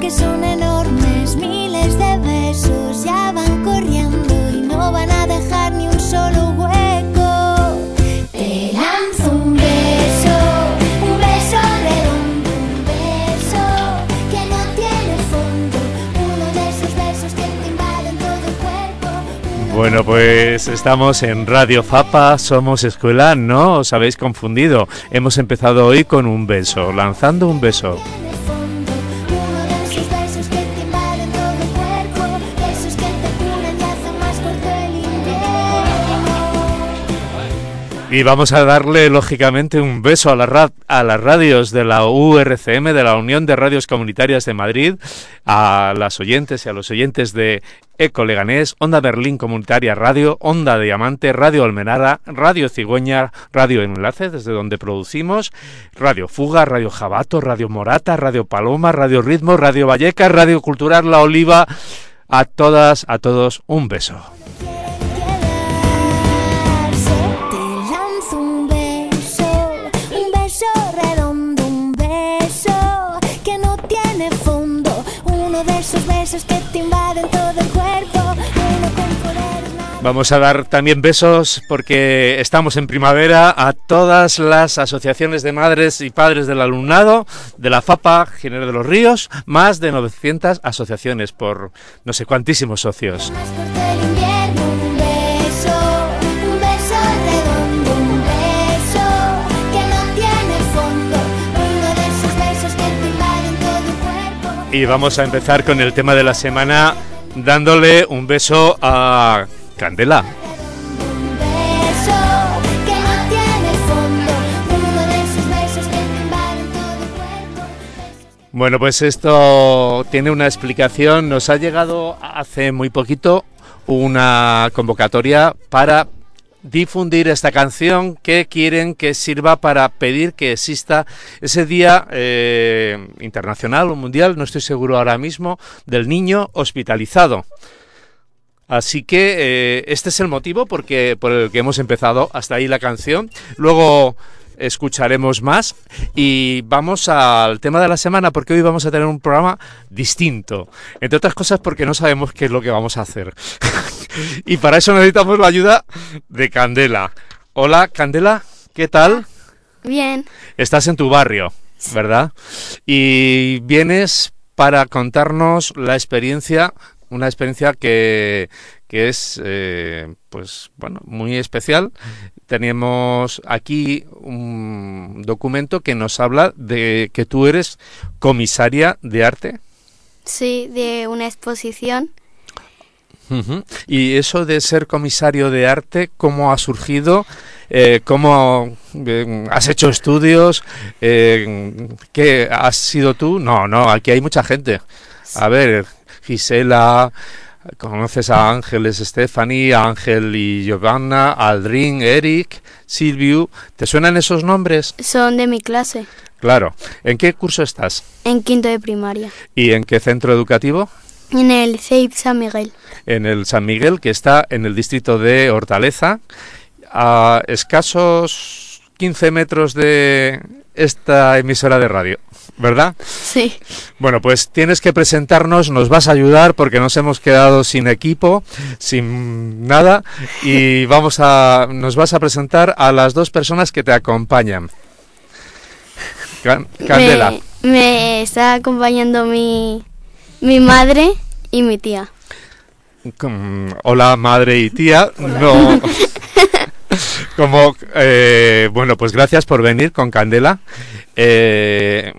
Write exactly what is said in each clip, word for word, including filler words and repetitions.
que son enormes, miles de besos ya van corriendo y no van a dejar ni un solo hueco. Te lanzo un beso, un beso redondo, un beso que no tiene fondo, uno de esos besos que te invaden todo el cuerpo. Bueno, pues estamos en Radio Fapa, somos escuela, no os habéis confundido. Hemos empezado hoy con un beso, lanzando un beso. Y vamos a darle, lógicamente, un beso a, la ra- a las radios de la U R C M, de la Unión de Radios Comunitarias de Madrid, a las oyentes y a los oyentes de Eco Leganés, Onda Berlín Comunitaria Radio, Onda Diamante, Radio Almenara, Radio Cigüeña, Radio Enlace, desde donde producimos, Radio Fuga, Radio Jabato, Radio Morata, Radio Paloma, Radio Ritmo, Radio Vallecas, Radio Cultural La Oliva. A todas, a todos, un beso. Besos que te invaden todo el cuerpo, uno con poderes. Vamos a dar también besos porque estamos en primavera a todas las asociaciones de madres y padres del alumnado de la FAPA Ginebra de los Ríos, más de novecientas asociaciones por no sé cuantísimos socios. Y vamos a empezar con el tema de la semana dándole un beso a Candela. Bueno, pues esto tiene una explicación. Nos ha llegado hace muy poquito una convocatoria para difundir esta canción que quieren que sirva para pedir que exista ese día eh, internacional o mundial, no estoy seguro ahora mismo, del niño hospitalizado. Así que eh, este es el motivo porque, por el que hemos empezado hasta ahí la canción. Luego escucharemos más y vamos al tema de la semana porque hoy vamos a tener un programa distinto, entre otras cosas porque no sabemos qué es lo que vamos a hacer. Y para eso necesitamos la ayuda de Candela. Hola, Candela, ¿qué tal? Bien. Estás en tu barrio, ¿verdad? Y vienes para contarnos la experiencia, una experiencia que, que es, eh, pues, bueno, muy especial. Tenemos aquí un documento que nos habla de que tú eres comisaria de arte. Sí, de una exposición. Uh-huh. Y eso de ser comisario de arte, ¿cómo ha surgido? Eh, ¿Cómo eh, has hecho estudios? Eh, ¿Qué has sido tú? No, no, aquí hay mucha gente. A ver, Gisela, conoces a Ángeles, Stephanie, Ángel y Giovanna, Aldrin, Eric, Silvio. ¿Te suenan esos nombres? Son de mi clase. Claro. ¿En qué curso estás? En quinto de primaria. ¿Y en qué centro educativo? En el C I P San Miguel. En el San Miguel, que está en el distrito de Hortaleza, a escasos quince metros de esta emisora de radio, ¿verdad? Sí. Bueno, pues tienes que presentarnos, nos vas a ayudar porque nos hemos quedado sin equipo, sin nada, y vamos a, nos vas a presentar a las dos personas que te acompañan. Can, Candela. Me, me está acompañando mi, mi madre y mi tía. Hola, madre y tía. No. Como, eh, bueno, pues gracias por venir con Candela. Eh,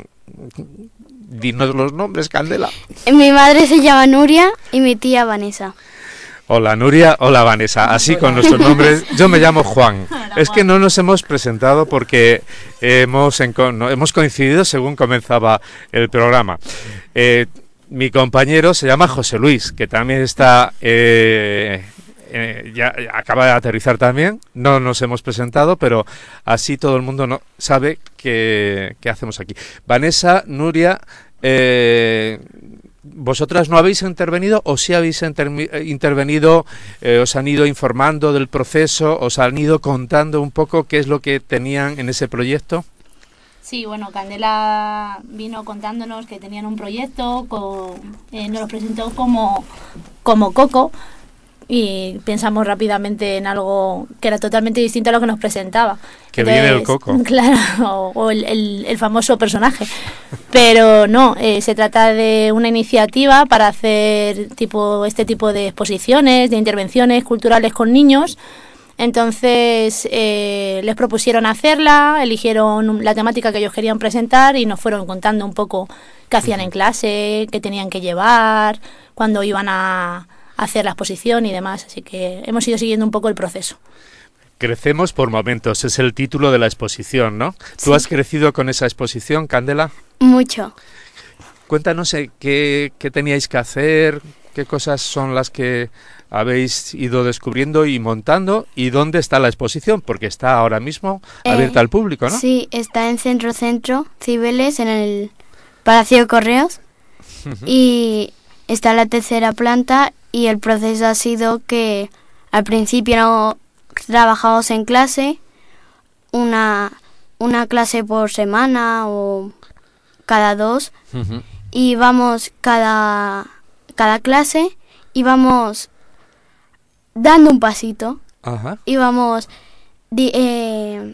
dinos los nombres, Candela. Mi madre se llama Nuria y mi tía Vanessa. Hola, Nuria. Hola, Vanessa. Así con nuestros nombres. Yo me llamo Juan. Es que no nos hemos presentado porque hemos, no, hemos coincidido según comenzaba el programa. Eh, mi compañero se llama José Luis, que también está... Eh, Eh, ya, ya acaba de aterrizar también, no nos hemos presentado, pero así todo el mundo no sabe qué, qué hacemos aquí. Vanessa, Nuria, eh, ¿vosotras no habéis intervenido o sí habéis intermi- intervenido, eh, os han ido informando del proceso, os han ido contando un poco qué es lo que tenían en ese proyecto? Sí, bueno, Candela vino contándonos que tenían un proyecto, con, eh, nos lo presentó como, como Coco, y pensamos rápidamente en algo que era totalmente distinto a lo que nos presentaba. Que viene el Coco. Claro, o, o el, el, el famoso personaje. Pero no, eh, se trata de una iniciativa para hacer tipo este tipo de exposiciones, de intervenciones culturales con niños. Entonces eh, les propusieron hacerla, eligieron la temática que ellos querían presentar y nos fueron contando un poco qué hacían en clase, qué tenían que llevar, cuándo iban a hacer la exposición y demás. Así que hemos ido siguiendo un poco el proceso. Crecemos por momentos, es el título de la exposición, ¿no? Sí. ¿Tú has crecido con esa exposición, Candela? Mucho. Cuéntanos eh, qué, qué teníais que hacer, qué cosas son las que habéis ido descubriendo y montando, y dónde está la exposición, porque está ahora mismo Eh, abierta al público, ¿no? Sí, está en Centro Centro, Cibeles, en el Palacio de Correos, Ujú. y está en la tercera planta, y el proceso ha sido que al principio no trabajamos en clase, una, una clase por semana o cada dos, Ujú. y vamos cada, cada clase y vamos dando un pasito, Ajá. y vamos di- eh,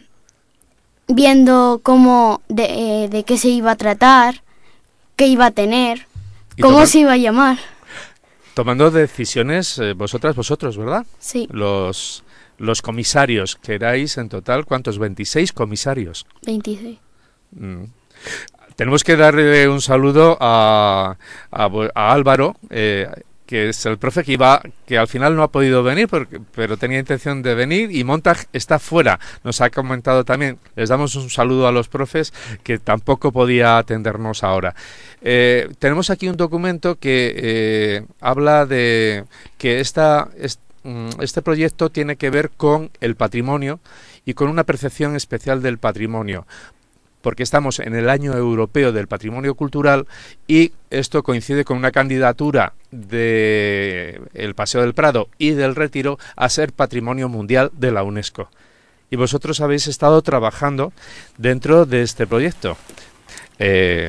viendo cómo de, eh, de qué se iba a tratar, qué iba a tener, Y cómo tomar- se iba a llamar. Tomando decisiones eh, vosotras, vosotros, ¿verdad? Sí, Los, los comisarios, que erais en total, ¿cuántos? veintiséis comisarios. veintiséis. Mm. Tenemos que darle un saludo a, a, vu- a Álvaro, eh, que es el profe que iba, que al final no ha podido venir, porque, pero tenía intención de venir, y Montag está fuera. Nos ha comentado también. Les damos un saludo a los profes, que tampoco podía atendernos ahora. Eh, tenemos aquí un documento que eh, habla de que esta, est- mm, este proyecto tiene que ver con el patrimonio y con una percepción especial del patrimonio, porque estamos en el Año Europeo del Patrimonio Cultural, y esto coincide con una candidatura de el Paseo del Prado y del Retiro a ser Patrimonio Mundial de la UNESCO. Y vosotros habéis estado trabajando dentro de este proyecto. Eh,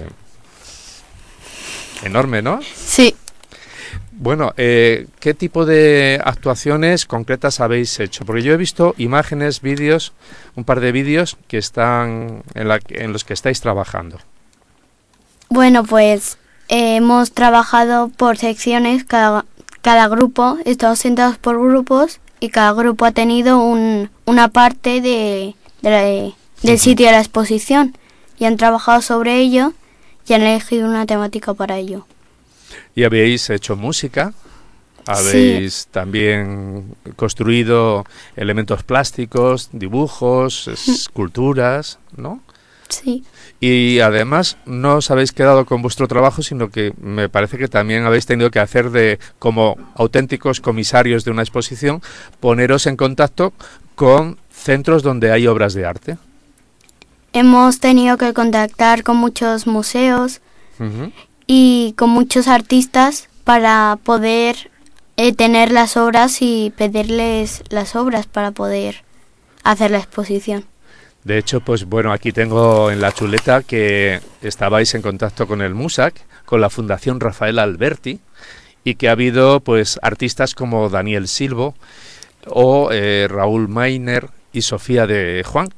enorme, ¿no? Sí, Bueno, eh, ¿qué tipo de actuaciones concretas habéis hecho? Porque yo he visto imágenes, vídeos, un par de vídeos que están en, la, en los que estáis trabajando. bueno, pues eh, hemos trabajado por secciones, cada, cada grupo, estamos sentados por grupos, y cada grupo ha tenido un, una parte de, de la- de- del Ujú. sitio de la exposición, y han trabajado sobre ello y han elegido una temática para ello. Y habéis hecho música, habéis también construido elementos plásticos, dibujos, esculturas, ¿no? Sí, Y además no os habéis quedado con vuestro trabajo, sino que me parece que también habéis tenido que hacer de, como auténticos comisarios de una exposición, poneros en contacto con centros donde hay obras de arte. hemos tenido que contactar con muchos museos Ujú. y con muchos artistas para poder eh, tener las obras y pedirles las obras para poder hacer la exposición. De hecho, pues bueno, aquí tengo en la chuleta que estabais en contacto con el MUSAC, con la Fundación Rafael Alberti, y que ha habido pues artistas como Daniel Silvo o eh, Raúl Mainer y Sofía de Juan.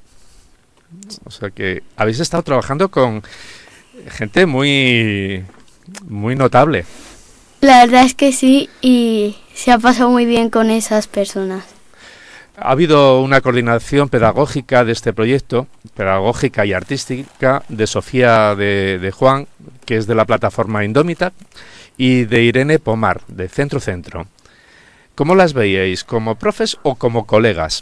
O sea que habéis estado trabajando con gente muy, muy notable. La verdad es que sí, y se ha pasado muy bien con esas personas. Ha habido una coordinación pedagógica de este proyecto, pedagógica y artística, de Sofía de, de Juan, que es de la plataforma Indómita, y de Irene Pomar, de Centro Centro. ¿Cómo las veíais? ¿Como profes o como colegas?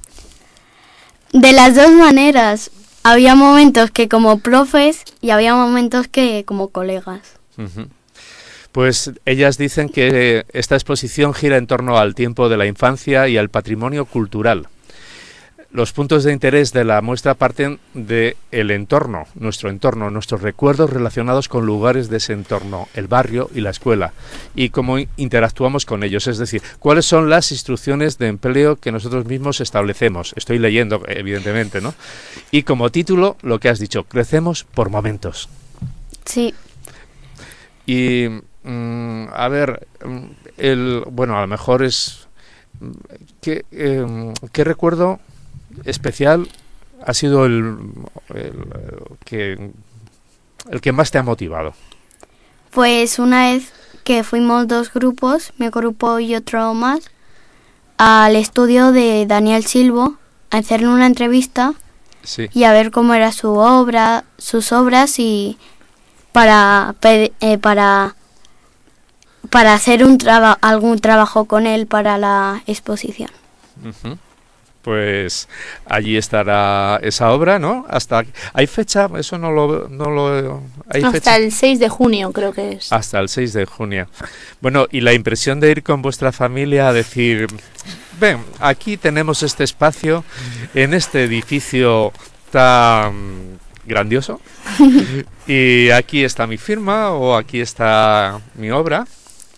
De las dos maneras, había momentos que como profes y había momentos que como colegas. Ujú. Pues ellas dicen que esta exposición gira en torno al tiempo de la infancia y al patrimonio cultural. los puntos de interés de la muestra parten de el entorno, nuestro entorno, nuestros recuerdos relacionados con lugares de ese entorno, el barrio y la escuela, y cómo interactuamos con ellos, es decir, cuáles son las instrucciones de empleo que nosotros mismos establecemos. Estoy leyendo, evidentemente, ¿no? Y como título, lo que has dicho, crecemos por momentos. Sí. Y, mm, a ver, el, bueno, a lo mejor es... ¿Qué, eh, ¿qué recuerdo especial ha sido el, el, el que el que más te ha motivado? Pues una vez que fuimos dos grupos, mi grupo y otro más, al estudio de Daniel Silvo a hacerle una entrevista, sí, y a ver cómo era su obra, sus obras, y para eh, para para hacer un traba, algún trabajo con él para la exposición. Uh-huh. Pues allí estará esa obra, ¿no? Hasta ¿hay fecha? Eso no lo no lo ¿hay hasta fecha? el seis de junio creo que es. Hasta el seis de junio. Bueno, y la impresión de ir con vuestra familia a decir, ven, aquí tenemos este espacio en este edificio tan grandioso y aquí está mi firma o aquí está mi obra.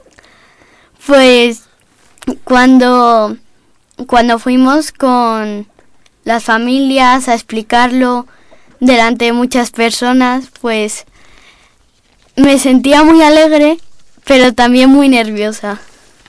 Pues cuando Cuando fuimos con las familias a explicarlo delante de muchas personas, pues me sentía muy alegre, pero también muy nerviosa.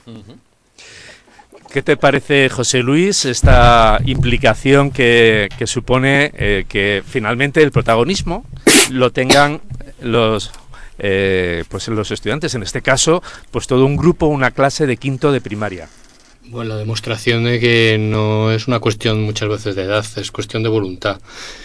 ¿Qué te parece, José Luis, esta implicación que, que supone eh, que finalmente el protagonismo lo tengan los, eh, pues los estudiantes, en este caso, pues todo un grupo, una clase de quinto de primaria? Bueno, la demostración de que no es una cuestión muchas veces de edad, es cuestión de voluntad.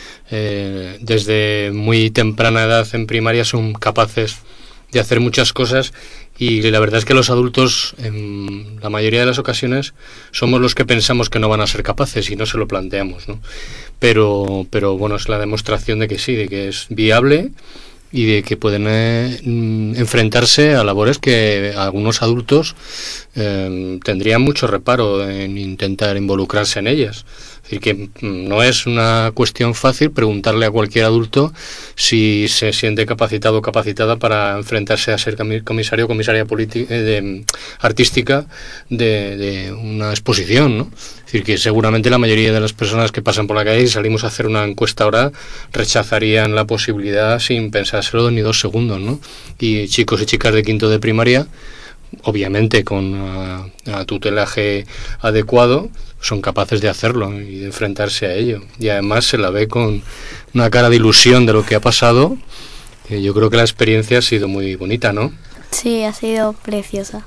Eh, desde muy temprana edad en primaria son capaces de hacer muchas cosas y la verdad es que los adultos en la mayoría de las ocasiones somos los que pensamos que no van a ser capaces y no se lo planteamos, ¿no? Pero, pero bueno, es la demostración de que sí, de que es viable y de que pueden eh, enfrentarse a labores que algunos adultos eh, tendrían mucho reparo en intentar involucrarse en ellas. Es decir, que no es una cuestión fácil preguntarle a cualquier adulto si se siente capacitado o capacitada para enfrentarse a ser comisario o comisaria política, eh, de, artística de, de una exposición, ¿no? Es decir, que seguramente la mayoría de las personas que pasan por la calle y salimos a hacer una encuesta ahora rechazarían la posibilidad sin pensárselo ni dos segundos, ¿no? Y chicos y chicas de quinto de primaria, obviamente con uh, a tutelaje adecuado, son capaces de hacerlo y de enfrentarse a ello. Y además se la ve con una cara de ilusión de lo que ha pasado. Eh, yo creo que la experiencia ha sido muy bonita, ¿no? Sí, ha sido preciosa.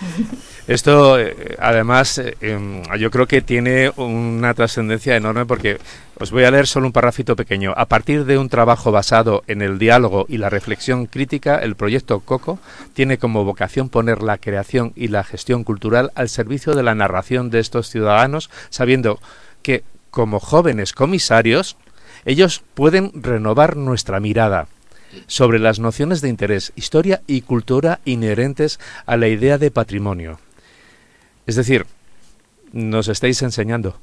Esto, eh, además, eh, eh, yo creo que tiene una trascendencia enorme porque os voy a leer solo un parrafito pequeño. A partir de un trabajo basado en el diálogo y la reflexión crítica, el proyecto COCO tiene como vocación poner la creación y la gestión cultural al servicio de la narración de estos ciudadanos, sabiendo que, como jóvenes comisarios, ellos pueden renovar nuestra mirada sobre las nociones de interés, historia y cultura inherentes a la idea de patrimonio. Es decir, nos estáis enseñando.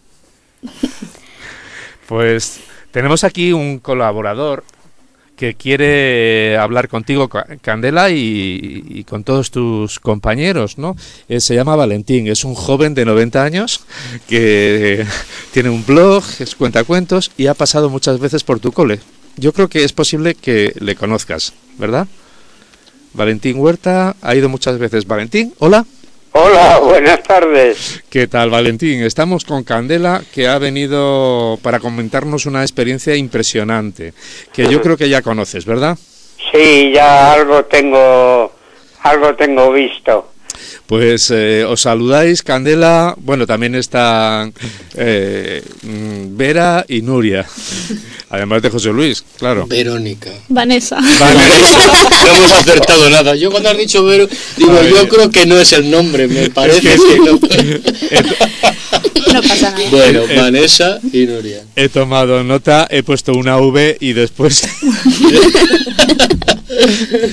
Pues tenemos aquí un colaborador que quiere hablar contigo, Candela, y, y con todos tus compañeros, ¿no? Eh, se llama Valentín, es un joven de noventa años que tiene un blog, es cuentacuentos y ha pasado muchas veces por tu cole. Yo creo que es posible que le conozcas, ¿verdad? Valentín Huerta ha ido muchas veces. Valentín, hola. Hola, buenas tardes. ¿Qué tal, Valentín? Estamos con Candela, que ha venido para comentarnos una experiencia impresionante, que yo creo que ya conoces, ¿verdad? Sí, ya algo tengo, algo tengo visto. Pues eh, os saludáis, Candela, bueno, también están eh, Vera y Nuria, además de José Luis, claro. Verónica. Vanessa. Vanessa. No hemos acertado nada. Yo cuando has dicho Vero, digo, Ay, yo creo que no es el nombre, me parece es que, que no. No pasa nada. Bueno, Vanessa y Nuria. He tomado nota, he puesto una V y después...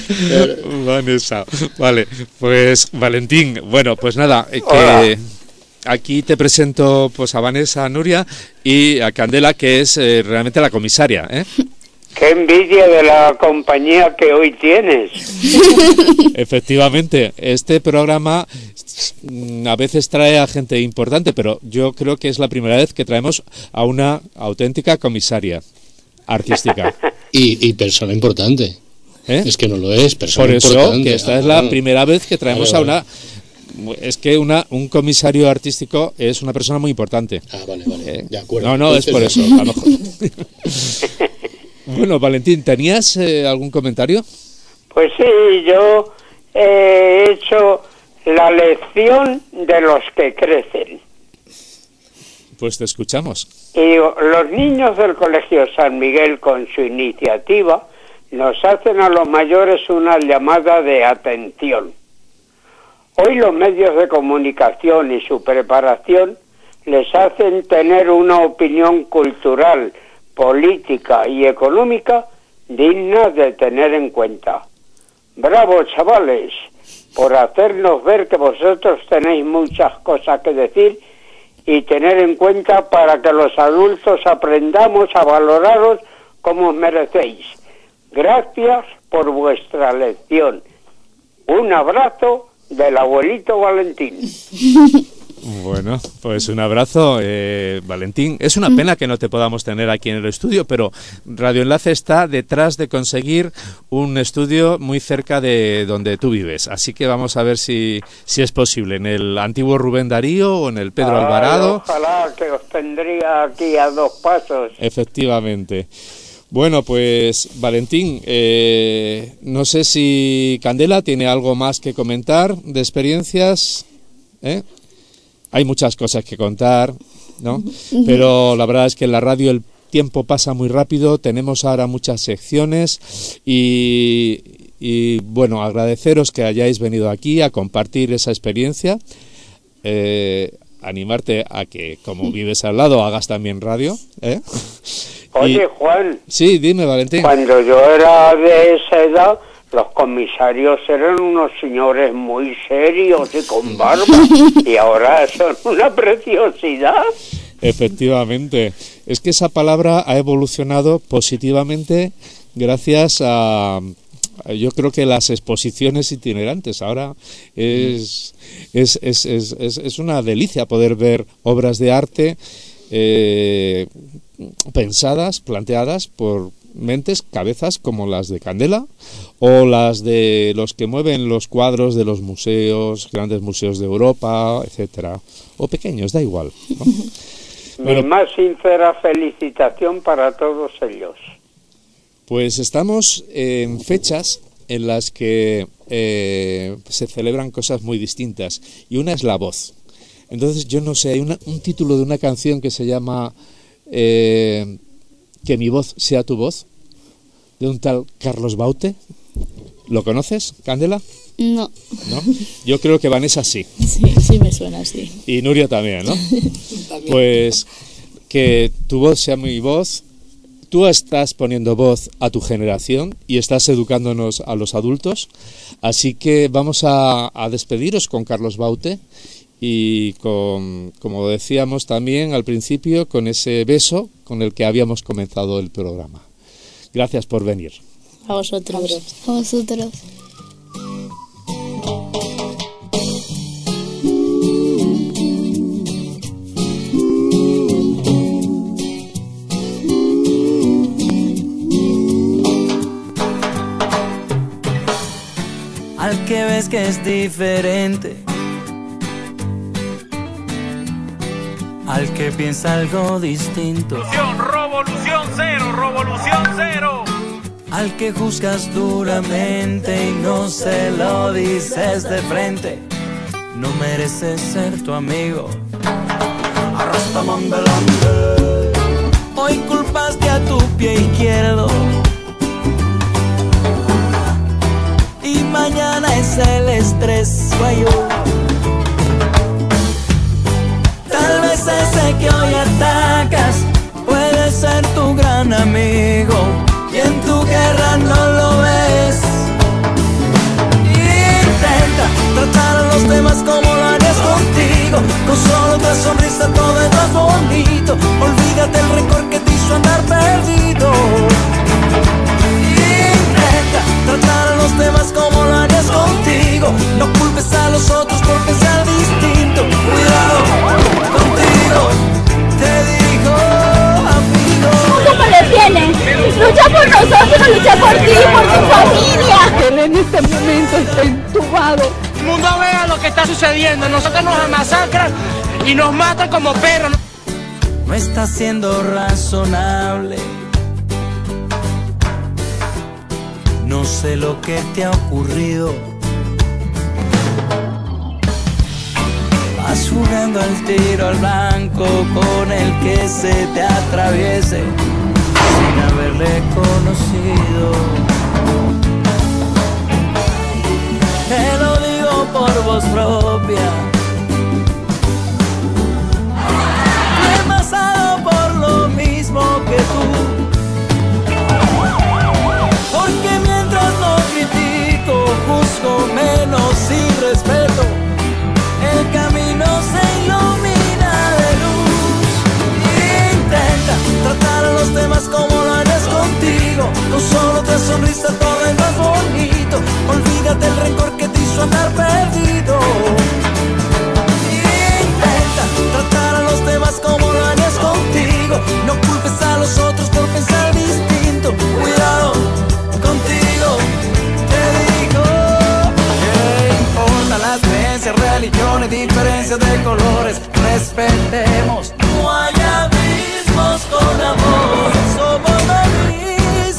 Vanessa, vale, pues Valentín, bueno, pues nada, eh, que aquí te presento pues a Vanessa, a Nuria y a Candela, que es eh, realmente la comisaria, ¿eh? ¡Qué envidia de la compañía que hoy tienes! Efectivamente, este programa mm, a veces trae a gente importante, pero yo creo que es la primera vez que traemos a una auténtica comisaria artística. Y, y persona importante. ¿Eh? Es que no lo es, persona Por eso, importante. que esta Ah, es la ah. primera vez que traemos Vale, a una... Es que una un comisario artístico es una persona muy importante. Ah, vale, vale. ¿Eh? De acuerdo. No, no, es Entonces, por eso, a lo mejor. Bueno, Valentín, ¿tenías eh, algún comentario? Pues sí, yo he hecho la lección de los que crecen. Pues te escuchamos. Y digo, los niños del Colegio San Miguel, con su iniciativa, nos hacen a los mayores una llamada de atención. Hoy los medios de comunicación y su preparación les hacen tener una opinión cultural, política y económica digna de tener en cuenta. Bravo, chavales, por hacernos ver que vosotros tenéis muchas cosas que decir y tener en cuenta para que los adultos aprendamos a valoraros como os merecéis. Gracias por vuestra lección. Un abrazo del abuelito Valentín. Bueno, pues un abrazo, eh, Valentín. Es una pena que no te podamos tener aquí en el estudio, pero Radio Enlace está detrás de conseguir un estudio muy cerca de donde tú vives. Así que vamos a ver si, si es posible, en el antiguo Rubén Darío o en el Pedro Ay, Alvarado. ojalá que os tendría aquí a dos pasos. Efectivamente. Bueno, pues Valentín, eh, no sé si Candela tiene algo más que comentar de experiencias, ¿eh? Hay muchas cosas que contar, ¿no? Pero la verdad es que en la radio el tiempo pasa muy rápido, tenemos ahora muchas secciones y, y bueno, agradeceros que hayáis venido aquí a compartir esa experiencia, eh, animarte a que, como vives al lado, hagas también radio, ¿eh? Oye, Y- Juan, Sí, dime, Valentín. cuando yo era de esa edad, los comisarios eran unos señores muy serios y con barba, y ahora son una preciosidad. Efectivamente. Es que esa palabra ha evolucionado positivamente gracias a, a- yo creo que las exposiciones itinerantes. Ahora es, es, es, es, es, es una delicia poder ver obras de arte eh, pensadas, planteadas por mentes, cabezas como las de Candela o las de los que mueven los cuadros de los museos, grandes museos de Europa, etcétera, o pequeños, da igual, ¿no? Bueno. Mi más sincera felicitación para todos ellos. Pues estamos en fechas en las que eh, se celebran cosas muy distintas y una es la voz. Entonces yo no sé, hay una, un título de una canción que se llama eh, Que mi voz sea tu voz, de un tal Carlos Baute. ¿Lo conoces, Candela? No. ¿No? Yo creo que Vanessa sí. Sí, sí me suena así. Y Nuria también, ¿no? Pues que tu voz sea mi voz. Tú estás poniendo voz a tu generación y estás educándonos a los adultos. Así que vamos a, a despediros con Carlos Baute y con, como decíamos también al principio, con ese beso con el que habíamos comenzado el programa. Gracias por venir. A vosotros. A vosotros. Al que ves que es diferente, al que piensa algo distinto, Revolución cero, revolución cero. al que juzgas duramente y no se lo dices de frente, no mereces ser tu amigo. Arrastamambelande. Hoy culpaste a tu pie izquierdo y mañana es el estrés guayo. Tal vez ese que hoy atacas puede ser tu gran amigo y en tu guerra no lo ves. Intenta tratar a los demás como lo harías contigo, con solo otra sonrisa todo es más bonito. Olvídate el rencor que te hizo andar perdido. Intenta tratar a los demás como lo harías contigo. No culpes a los otros por pensar distinto. Cuidado contigo, te digo, amigo. ¿Cómo le tiene? Lucha por nosotros, lucha por ti, por tu familia. Él en este momento está entubado. El mundo vea lo que está sucediendo. Nosotros nos masacran y nos matan como perros. No está siendo razonable. No sé lo que te ha ocurrido. Vas jugando al tiro al blanco con el que se te atraviese sin haberle conocido. Te lo digo por voz propia. He pasado por lo mismo que tú. Porque mientras no critico, juzgo menos y respeto, el camino se ilumina de luz. Intenta tratar a los demás como lo harías contigo. Con solo otra sonrisa todo es más bonito. Olvídate el rencor que te hizo andar perdido. Intenta tratar a los demás como lo harías contigo. No culpes a los otros por pensar distinto. Cuidado contigo, te digo. ¿Qué importa las creencias, religiones, diferencias de colores? Respetemos, no hay abismos con amor. Somos lo mismo.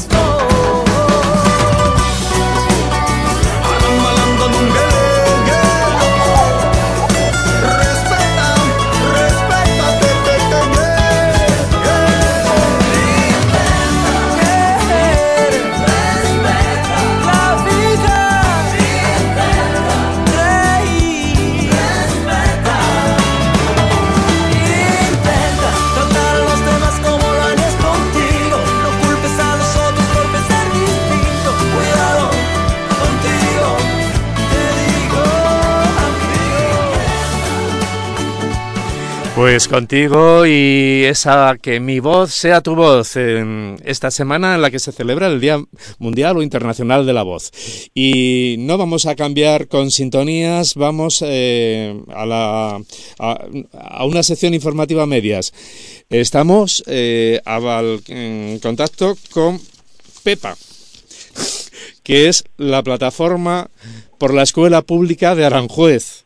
Pues contigo y esa que mi voz sea tu voz en esta semana en la que se celebra el Día Mundial o Internacional de la Voz. Y no vamos a cambiar con sintonías, vamos eh, a, la, a, a una sección informativa a medias. Estamos eh, a, en contacto con Pepa, que es la plataforma por la Escuela Pública de Aranjuez.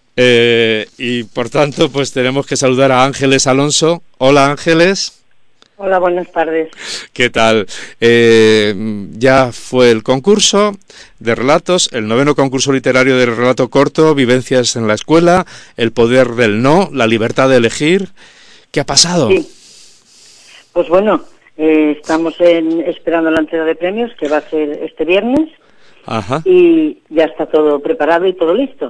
Eh, y por tanto, pues tenemos que saludar a Ángeles Alonso. Hola, Ángeles. Hola, buenas tardes. ¿Qué tal? Eh, ya fue el concurso de relatos, el noveno concurso literario de relato corto, Vivencias en la Escuela, El poder del no, la libertad de elegir. ¿Qué ha pasado? Sí. Pues bueno, eh, estamos en, esperando la entrega de premios, que va a ser este viernes. Ajá. Y ya está todo preparado y todo listo.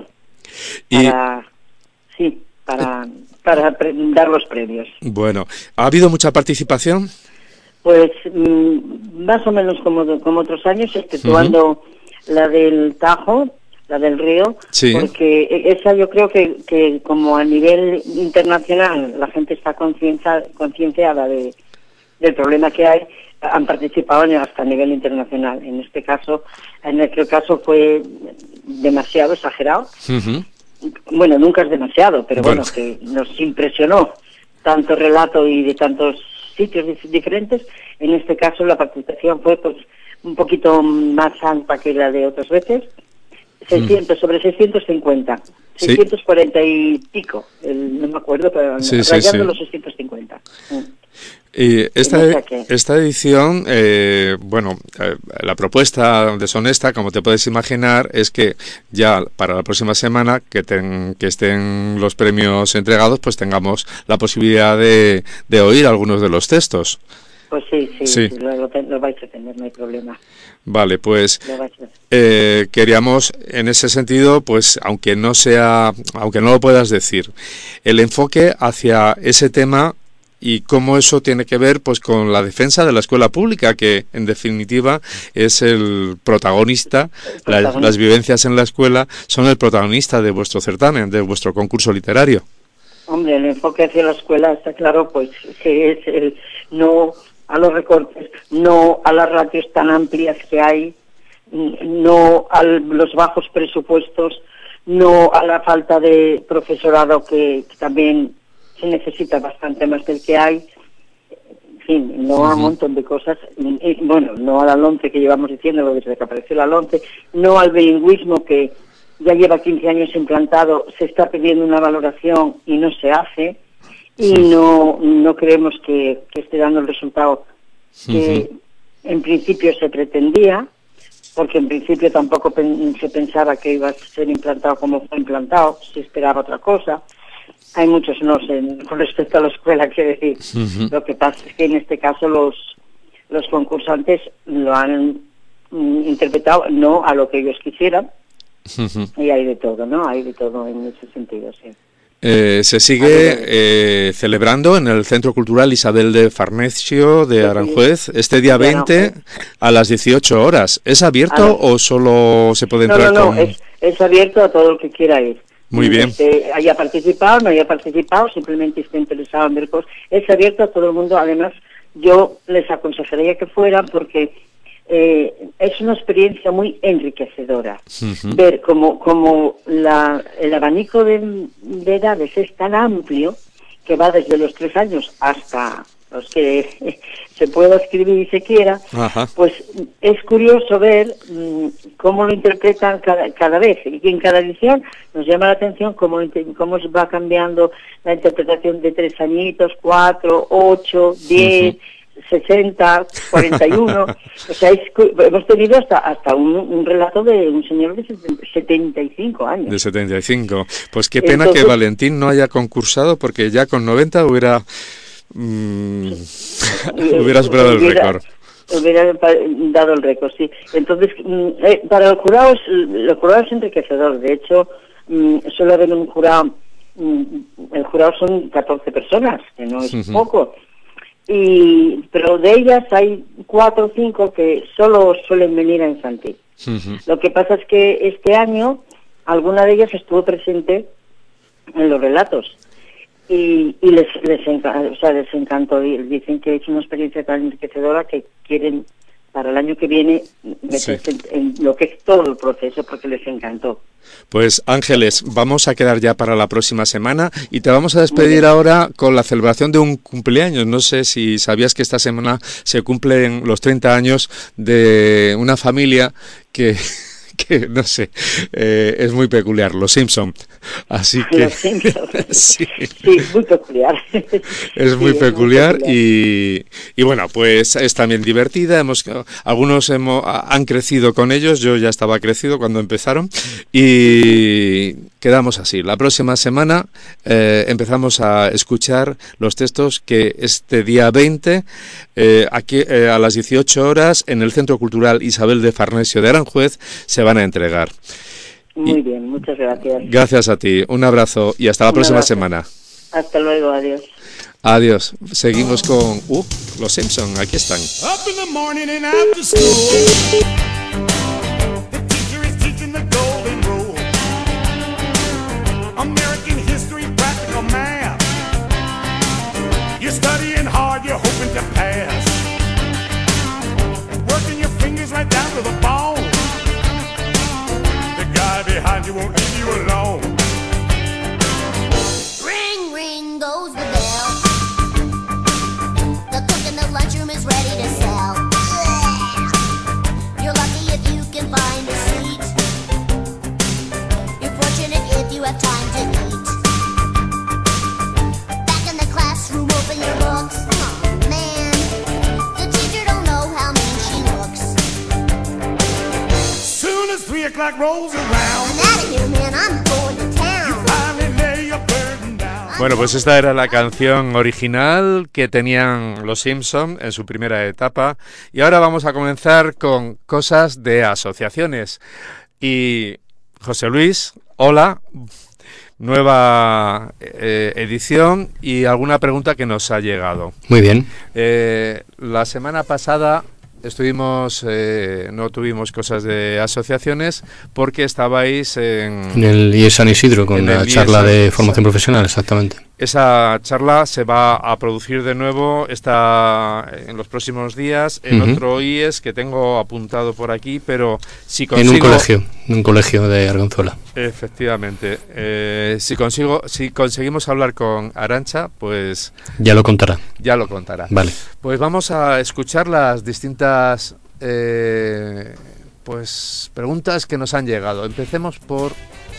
Para, y... sí, para, para pre- dar los premios. Bueno, ¿ha habido mucha participación? Pues mmm, más o menos como, como otros años, exceptuando uh-huh. la del Tajo, la del Río, sí. Porque esa yo creo que, que como a nivel internacional la gente está concienciada de, del problema que hay, han participado hasta a nivel internacional. En este caso, en nuestro caso fue demasiado exagerado. Uh-huh. Bueno, nunca es demasiado, pero bueno. bueno, que nos impresionó tanto relato y de tantos sitios diferentes. En este caso la participación fue pues un poquito más alta que la de otras veces. seiscientos, mm. sobre seiscientos cincuenta. Sí. seiscientos cuarenta y pico, el, no me acuerdo, pero sí, rayando sí, sí. los seiscientos cincuenta. Mm. Y esta, esta edición, eh, bueno, eh, la propuesta deshonesta, como te puedes imaginar, es que ya para la próxima semana que, ten, que estén los premios entregados, pues tengamos la posibilidad de, de oír algunos de los textos. Pues sí, sí, sí. sí lo, lo, lo vais a tener, no hay problema. Vale, pues eh, queríamos en ese sentido, pues aunque no sea, aunque no lo puedas decir, el enfoque hacia ese tema y cómo eso tiene que ver pues con la defensa de la escuela pública, que en definitiva es el protagonista, el protagonista. La, las vivencias en la escuela son el protagonista de vuestro certamen, de vuestro concurso literario. Hombre, el enfoque hacia la escuela está claro, pues que es el no a los recortes, no a las ratios tan amplias que hay, no a los bajos presupuestos, no a la falta de profesorado que, que también se necesita bastante más del que hay. En fin, no uh-huh. a un montón de cosas, y, bueno, no a la LOMCE que llevamos diciendo desde que apareció la LOMCE, no al bilingüismo que ya lleva quince años implantado, se está pidiendo una valoración y no se hace, y no no creemos que, que esté dando el resultado que uh-huh. en principio se pretendía, porque en principio tampoco pen, se pensaba que iba a ser implantado como fue implantado, se esperaba otra cosa. Hay muchos no en, con respecto a la escuela, quiero decir. Uh-huh. Lo que pasa es que en este caso los los concursantes lo han mm, interpretado no a lo que ellos quisieran. Uh-huh. Y hay de todo, ¿no? Hay de todo en ese sentido, sí. Eh, se sigue eh, celebrando en el Centro Cultural Isabel de Farnesio de Aranjuez este día veinte a las dieciocho horas. ¿Es abierto o solo se puede entrar? No, no, no, con... es, es abierto a todo el que quiera ir. Muy bien. Este, haya participado, no haya participado, simplemente esté interesado en ver cosas. Es abierto a todo el mundo. Además, yo les aconsejaría que fueran porque eh, es una experiencia muy enriquecedora. Uh-huh. Ver como, como la, el abanico de, de edades es tan amplio que va desde los tres años hasta los que se pueda escribir y se quiera. Ajá. Pues es curioso ver mmm, cómo lo interpretan cada, cada vez, y en cada edición nos llama la atención cómo, cómo va cambiando la interpretación de tres añitos, cuatro, ocho, diez, uh-huh. sesenta, cuarenta y uno. O sea, es, hemos tenido hasta hasta un, un relato de un señor de setenta y cinco años. De setenta y cinco. Pues qué pena Entonces, que Valentín no haya concursado, porque ya con noventa hubiera mm, hubiera superado el hubiera, récord. Hubiera dado el récord, sí. Entonces, eh, para el jurado, es, el jurado es enriquecedor. De hecho, mm, suele haber un jurado, mm, el jurado son catorce personas, que no es uh-huh. poco. Y, pero de ellas hay cuatro o cinco que solo suelen venir a infantil. Uh-huh. Lo que pasa es que este año alguna de ellas estuvo presente en los relatos y, y les les, enca- o sea, les encantó. Dicen que es una experiencia tan enriquecedora que quieren para el año que viene meterse sí. en, en lo que es todo el proceso porque les encantó. Pues Ángeles, vamos a quedar ya para la próxima semana y te vamos a despedir ahora con la celebración de un cumpleaños. No sé si sabías que esta semana se cumplen los treinta años de una familia que... que no sé, eh, es muy peculiar, los Simpson. Así que los Simpson. sí. sí, muy peculiar. Es muy sí, peculiar, es muy peculiar. Y, y bueno, pues es también divertida. Hemos algunos hemos han crecido con ellos, yo ya estaba crecido cuando empezaron y quedamos así. La próxima semana eh, empezamos a escuchar los textos que este día veinte eh, aquí eh, a las dieciocho horas en el Centro Cultural Isabel de Farnesio de Aranjuez se van a entregar. Muy y, bien, muchas gracias. Gracias a ti, un abrazo y hasta la un próxima abrazo. semana. Hasta luego, adiós. Adiós. Seguimos con uh, los Simpson, aquí están. Up in the morning and after school, the teacher is teaching the golden rule. American history, practical math. You're studying hard, you're hoping to pass. Working your fingers right down to the bone. The guy behind you won't leave you alone. Ring, ring goes the bell. The cook in the lunchroom is ready to sell. You're lucky if you can find a seat. You're fortunate if you have time to eat. Back in the classroom, open your books. Oh man, the teacher don't know how mean she looks. Soon as three o'clock rolls around, I'm out of here, man, I'm going to town. finally lay your burden down. Bueno, pues esta era la canción original que tenían los Simpson en su primera etapa y ahora vamos a comenzar con cosas de asociaciones. Y José Luis, hola, nueva eh, edición y alguna pregunta que nos ha llegado. Muy bien. Eh, la semana pasada estuvimos, eh, no tuvimos cosas de asociaciones porque estabais en... En el I E S San Isidro, con la charla de formación profesional, exactamente. Esa charla se va a producir de nuevo está en los próximos días en uh-huh. otro I E S que tengo apuntado por aquí, pero si consigo... En un colegio, en un colegio de Arganzuela. Efectivamente. Eh, si consigo, si conseguimos hablar con Arantxa, pues... Ya lo contará. Ya lo contará. Vale. Pues vamos a escuchar las distintas eh, pues preguntas que nos han llegado. Empecemos por...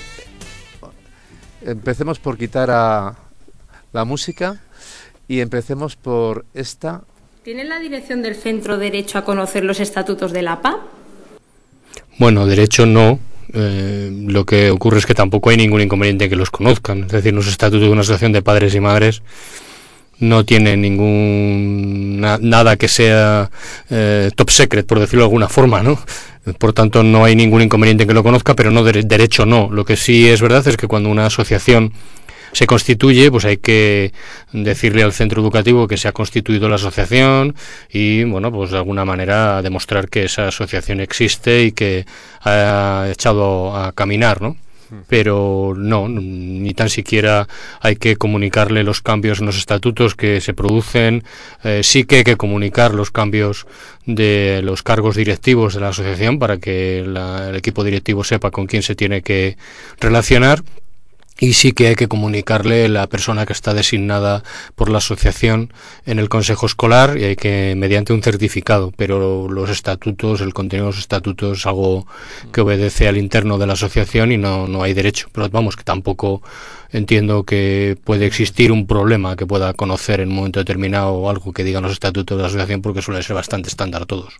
Empecemos por quitar a... la música y empecemos por esta. ¿Tiene la dirección del centro derecho a conocer los estatutos de la A P A? Bueno, derecho no. Eh, lo que ocurre es que tampoco hay ningún inconveniente en que los conozcan. Es decir, los estatutos de una asociación de padres y madres no tienen ningún na, nada que sea eh, top secret, por decirlo de alguna forma, ¿no? Por tanto, no hay ningún inconveniente en que lo conozca, pero no de, derecho no. Lo que sí es verdad es que cuando una asociación se constituye, pues hay que decirle al centro educativo que se ha constituido la asociación y, bueno, pues de alguna manera demostrar que esa asociación existe y que ha echado a caminar, ¿no? Pero no, ni tan siquiera hay que comunicarle los cambios en los estatutos que se producen. Eh, sí que hay que comunicar los cambios de los cargos directivos de la asociación para que la, el equipo directivo sepa con quién se tiene que relacionar. Y sí que hay que comunicarle la persona que está designada por la asociación en el consejo escolar y hay que, mediante un certificado, pero los estatutos, el contenido de los estatutos es algo que obedece al interno de la asociación y no, no hay derecho. Pero vamos, que tampoco entiendo que puede existir un problema que pueda conocer en un momento determinado o algo que digan los estatutos de la asociación porque suelen ser bastante estándar todos.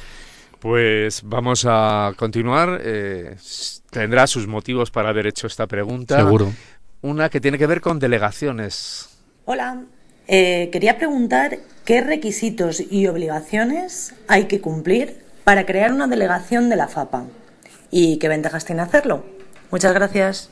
Pues vamos a continuar. Eh, tendrá sus motivos para haber hecho esta pregunta. Seguro. Una que tiene que ver con delegaciones. Hola. Eh, quería preguntar qué requisitos y obligaciones hay que cumplir para crear una delegación de la F A P A y qué ventajas tiene hacerlo. Muchas gracias.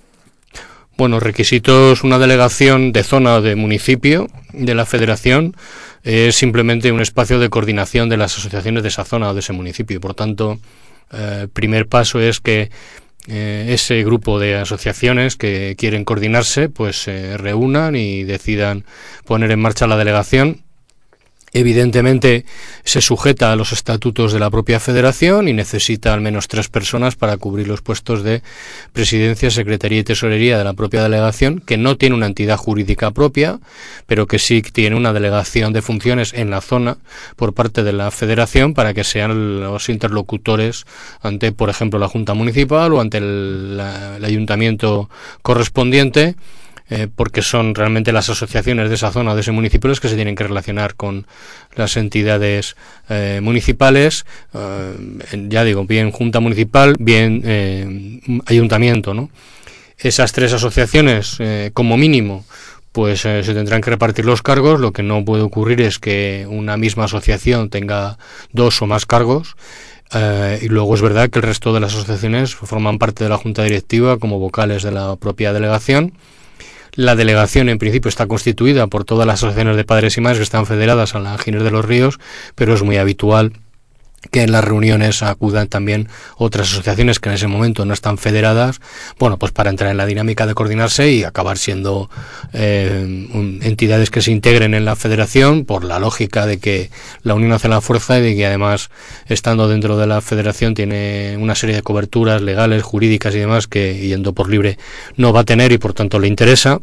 Bueno, requisitos, una delegación de zona o de municipio de la federación es simplemente un espacio de coordinación de las asociaciones de esa zona o de ese municipio. Por tanto, el eh, primer paso es que eh, ese grupo de asociaciones que quieren coordinarse pues se eh, reúnan y decidan poner en marcha la delegación. Evidentemente se sujeta a los estatutos de la propia federación y necesita al menos tres personas para cubrir los puestos de presidencia, secretaría y tesorería de la propia delegación, que no tiene una entidad jurídica propia, pero que sí tiene una delegación de funciones en la zona por parte de la federación para que sean los interlocutores ante, por ejemplo, la Junta Municipal o ante el, la, el ayuntamiento correspondiente. Eh, porque son realmente las asociaciones de esa zona o de ese municipio las que se tienen que relacionar con las entidades eh, municipales, eh, ya digo, bien Junta Municipal, bien eh, Ayuntamiento, ¿no? Esas tres asociaciones, eh, como mínimo, pues eh, se tendrán que repartir los cargos. Lo que no puede ocurrir es que una misma asociación tenga dos o más cargos. Uh, y luego es verdad que el resto de las asociaciones forman parte de la Junta Directiva como vocales de la propia delegación. La delegación en principio está constituida por todas las asociaciones de padres y madres que están federadas a la Giner de los Ríos, pero es muy habitual que en las reuniones acudan también otras asociaciones que en ese momento no están federadas, bueno, pues para entrar en la dinámica de coordinarse y acabar siendo eh, un, entidades que se integren en la federación por la lógica de que la unión hace la fuerza y de que además, estando dentro de la federación, tiene una serie de coberturas legales, jurídicas y demás que yendo por libre no va a tener y por tanto le interesa.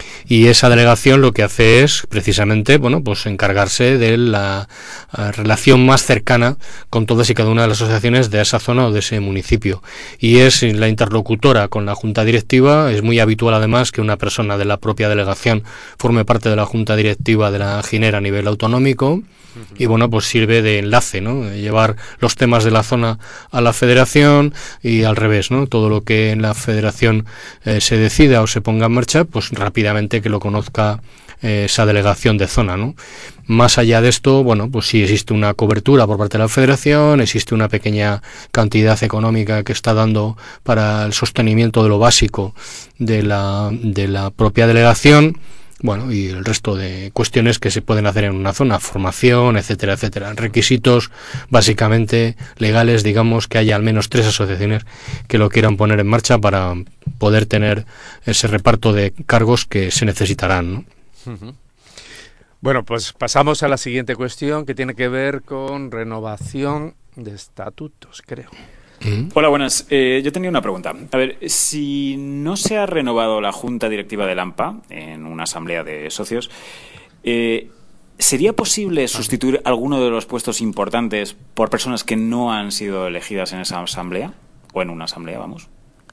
Y esa delegación lo que hace es precisamente, bueno, pues encargarse de la uh, relación más cercana con todas y cada una de las asociaciones de esa zona o de ese municipio. Y es la interlocutora con la junta directiva. Es muy habitual además que una persona de la propia delegación forme parte de la junta directiva de la Ginera a nivel autonómico. Y bueno, pues sirve de enlace, ¿no? De llevar los temas de la zona a la federación y al revés, ¿no? Todo lo que en la federación eh, se decida o se ponga en marcha, pues rápidamente que lo conozca eh, esa delegación de zona, ¿no? Más allá de esto, bueno, pues sí existe una cobertura por parte de la federación, existe una pequeña cantidad económica que está dando para el sostenimiento de lo básico de la, de la propia delegación. bueno, y el resto de cuestiones que se pueden hacer en una zona, formación, etcétera, etcétera. Requisitos básicamente legales, digamos, que haya al menos tres asociaciones que lo quieran poner en marcha para poder tener ese reparto de cargos que se necesitarán, ¿no? Uh-huh. Bueno, pues pasamos a la siguiente cuestión, que tiene que ver con renovación de estatutos, creo. Hola, buenas. Eh, yo tenía una pregunta. A ver, si no se ha renovado la Junta Directiva del AMPA en una asamblea de socios, eh, ¿sería posible sustituir alguno de los puestos importantes por personas que no han sido elegidas en esa asamblea? O en una asamblea, vamos.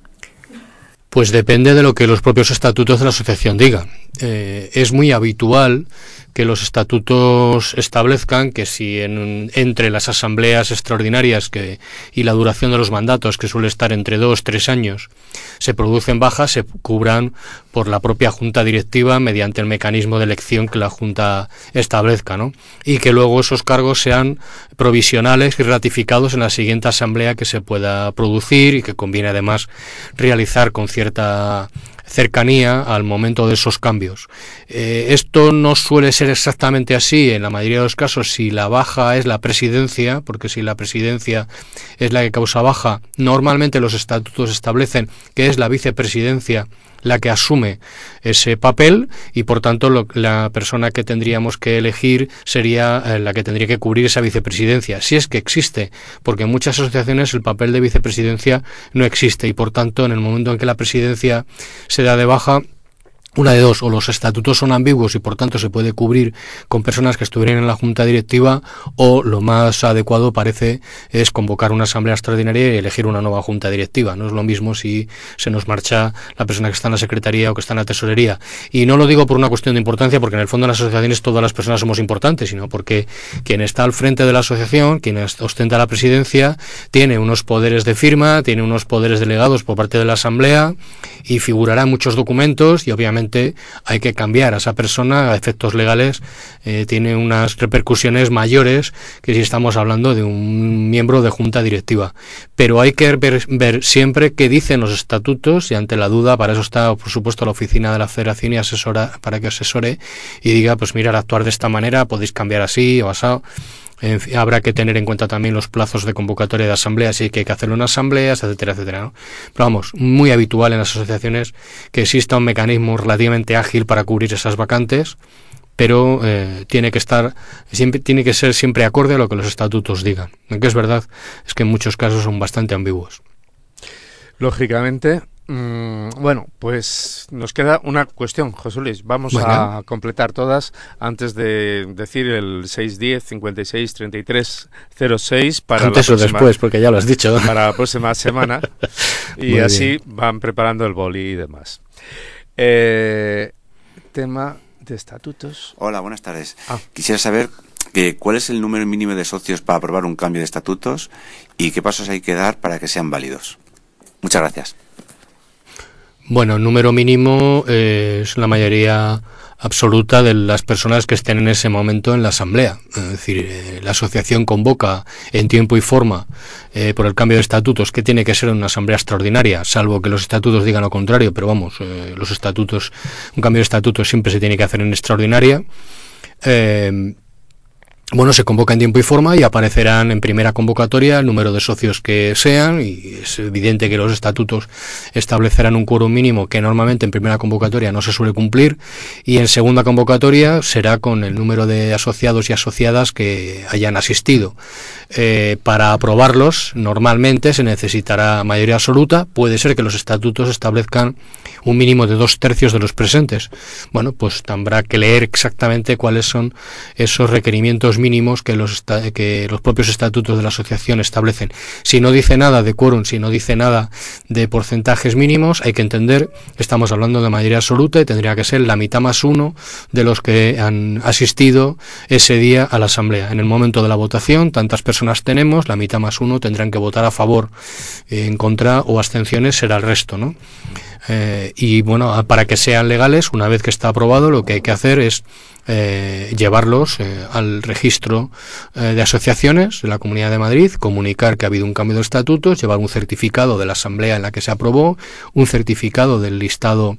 Pues depende de lo que los propios estatutos de la asociación digan. Eh, es muy habitual que los estatutos establezcan que si en, entre las asambleas extraordinarias que, y la duración de los mandatos, que suele estar entre dos, tres años, se producen bajas, se cubran por la propia Junta Directiva mediante el mecanismo de elección que la Junta establezca, ¿no? Y que luego esos cargos sean provisionales y ratificados en la siguiente asamblea que se pueda producir y que conviene además realizar con cierta cercanía al momento de esos cambios. Eh, esto no suele ser exactamente así en la mayoría de los casos si la baja es la presidencia, porque si la presidencia es la que causa baja, normalmente los estatutos establecen que es la vicepresidencia la que asume ese papel y por tanto lo, la persona que tendríamos que elegir sería eh, la que tendría que cubrir esa vicepresidencia, si es que existe, porque en muchas asociaciones el papel de vicepresidencia no existe y por tanto en el momento en que la presidencia se da de baja, una de dos, o los estatutos son ambiguos y por tanto se puede cubrir con personas que estuvieran en la junta directiva, o lo más adecuado parece es convocar una asamblea extraordinaria y elegir una nueva junta directiva. No es lo mismo si se nos marcha la persona que está en la secretaría o que está en la tesorería. Y no lo digo por una cuestión de importancia, porque en el fondo en las asociaciones todas las personas somos importantes, sino porque quien está al frente de la asociación, quien ostenta la presidencia, tiene unos poderes de firma, tiene unos poderes delegados por parte de la asamblea y figurará en muchos documentos y obviamente hay que cambiar a esa persona a efectos legales, eh, tiene unas repercusiones mayores que si estamos hablando de un miembro de junta directiva. Pero hay que ver, ver siempre qué dicen los estatutos y ante la duda, para eso está por supuesto la oficina de la federación y asesora, para que asesore y diga, pues mira, al actuar de esta manera podéis cambiar así o así. En fin, habrá que tener en cuenta también los plazos de convocatoria de asambleas, si hay que hacerlo en asambleas, etcétera, etcétera, ¿no? Pero vamos, muy habitual en las asociaciones que exista un mecanismo relativamente ágil para cubrir esas vacantes, pero eh, tiene que estar, siempre tiene que ser siempre acorde a lo que los estatutos digan. Lo que es verdad es que en muchos casos son bastante ambiguos. Lógicamente. Mm, bueno, pues nos queda una cuestión, José Luis. Vamos bueno. a completar todas antes de decir el seis diez, cincuenta y seis, treinta y tres, cero seis para antes la o próxima, después, porque ya lo has dicho. Para la próxima semana. Y así bien. Van preparando el boli y demás. Eh, tema de estatutos. Hola, buenas tardes. Ah. Quisiera saber que, cuál es el número mínimo de socios para aprobar un cambio de estatutos y qué pasos hay que dar para que sean válidos. Muchas gracias. Bueno, el número mínimo eh, es la mayoría absoluta de las personas que estén en ese momento en la asamblea. Es decir, eh, la asociación convoca en tiempo y forma eh, por el cambio de estatutos, que tiene que ser una asamblea extraordinaria, salvo que los estatutos digan lo contrario, pero vamos, eh, los estatutos, un cambio de estatutos siempre se tiene que hacer en extraordinaria. Eh, Bueno, se convoca en tiempo y forma y aparecerán en primera convocatoria el número de socios que sean, y es evidente que los estatutos establecerán un quórum mínimo que normalmente en primera convocatoria no se suele cumplir, y en segunda convocatoria será con el número de asociados y asociadas que hayan asistido. Eh, para aprobarlos normalmente se necesitará mayoría absoluta. Puede ser que los estatutos establezcan un mínimo de dos tercios de los presentes. Bueno, pues habrá que leer exactamente cuáles son esos requerimientos mínimos que los que los propios estatutos de la asociación establecen. Si no dice nada de quórum, si no dice nada de porcentajes mínimos, hay que entender que estamos hablando de mayoría absoluta y tendría que ser la mitad más uno de los que han asistido ese día a la asamblea. En el momento de la votación, tantas personas tenemos, la mitad más uno tendrán que votar a favor, en contra o abstenciones será el resto, ¿no? Eh, y bueno, para que sean legales, una vez que está aprobado, lo que hay que hacer es eh, llevarlos eh, al registro eh, de asociaciones de la Comunidad de Madrid, comunicar que ha habido un cambio de estatutos, llevar un certificado de la asamblea en la que se aprobó, un certificado del listado